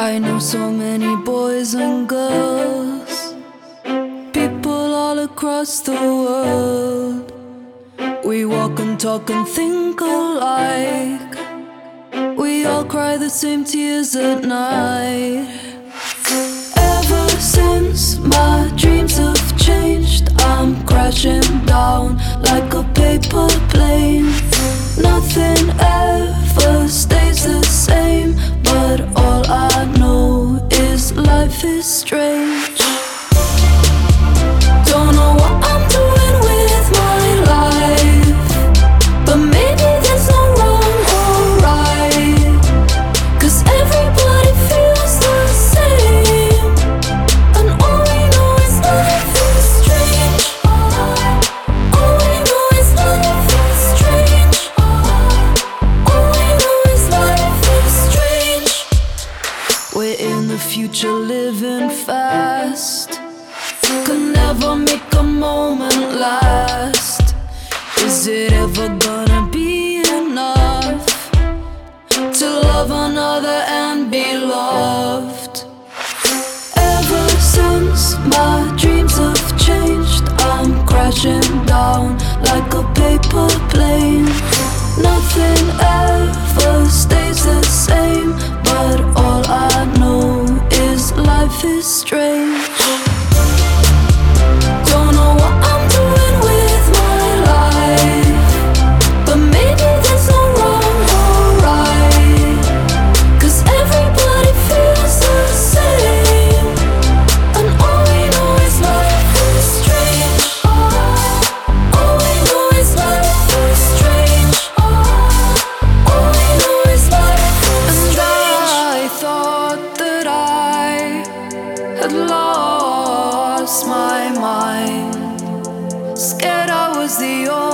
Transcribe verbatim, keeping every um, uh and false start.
I know so many boys and girls, people all across the world. We walk and talk and think alike. We all cry the same tears at night. Ever since my dreams have changed, I'm crashing down like a paper plane. Nothing ever stays the same, but all I know is life is strange. Don't know what I'm doing with my life, but maybe there's no wrong or right, 'cause everybody feels the same, and all we know is life is strange. All we know is life is strange. All we know is life is strange. We're in the future living fast, could never make a moment last. Is it ever gonna be enough to love another and be loved? Ever since my dreams have changed, I'm crashing down like a paper plane. Nothing ever stays the same, but all I know is life is strange. Don't know what I'm doing with my life, but maybe there's no wrong or right, 'cause everybody feels the same, and all we know is life is strange. All we know is life is strange. All we know is life is strange. And I thought that I had lost my mind, scared I was the only